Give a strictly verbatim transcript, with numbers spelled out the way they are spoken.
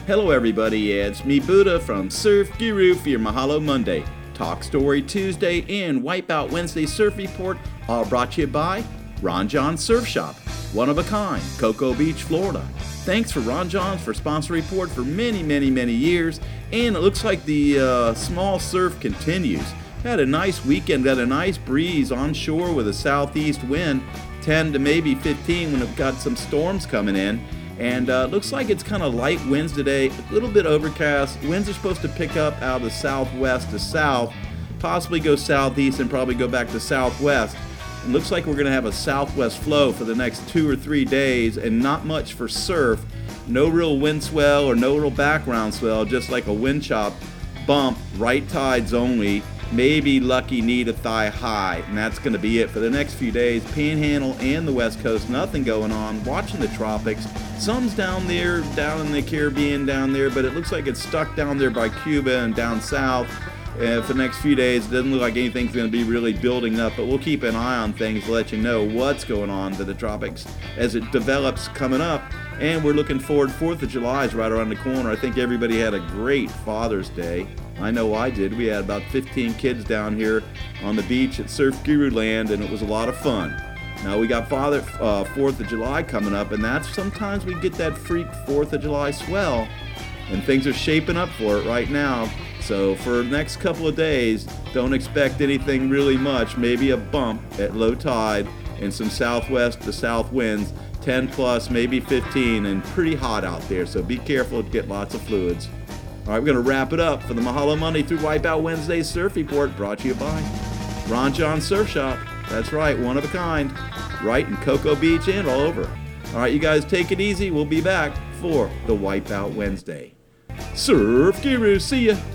Hello everybody, it's me Buddha from Surf Guru for your Mahalo Monday, Talk Story Tuesday, and Wipeout Wednesday Surf Report, all brought to you by Ron John Surf Shop, one of a kind, Cocoa Beach, Florida. Thanks for Ron John's for sponsor report for many, many, many years, and it looks like the uh, small surf continues. Had a nice weekend, got a nice breeze onshore with a southeast wind, ten to maybe fifteen when it got some storms coming in. And uh, looks like it's kind of light winds today, a little bit overcast. Winds are supposed to pick up out of the southwest to south, possibly go southeast and probably go back to southwest. It looks like we're going to have a southwest flow for the next two or three days and not much for surf. No real wind swell or no real background swell, just like a wind chop bump, right tides only. Maybe lucky knee to thigh high, and that's going to be it for the next few days. Panhandle and the West Coast, nothing going on. Watching the tropics. Some's down there, down in the Caribbean down there, but it looks like it's stuck down there by Cuba and down south. Uh, for the next few days, it doesn't look like anything's going to be really building up, but we'll keep an eye on things to let you know what's going on to the tropics as it develops coming up. And we're looking forward. fourth of July is right around the corner. I think everybody had a great Father's Day. I know I did. We had about fifteen kids down here on the beach at Surf Guru Land, and it was a lot of fun. Now we got Father uh, fourth of July coming up, and that's sometimes we get that freak fourth of July swell, and things are shaping up for it right now. So for the next couple of days, don't expect anything really much. Maybe a bump at low tide and some southwest to south winds, ten plus, maybe fifteen, and pretty hot out there. So be careful to get lots of fluids. All right, we're going to wrap it up for the Mahalo Monday through Wipeout Wednesday Surf Report, brought to you by Ron John Surf Shop. That's right, one of a kind, right in Cocoa Beach and all over. All right, you guys take it easy. We'll be back for the Wipeout Wednesday. Surf Guru, see ya.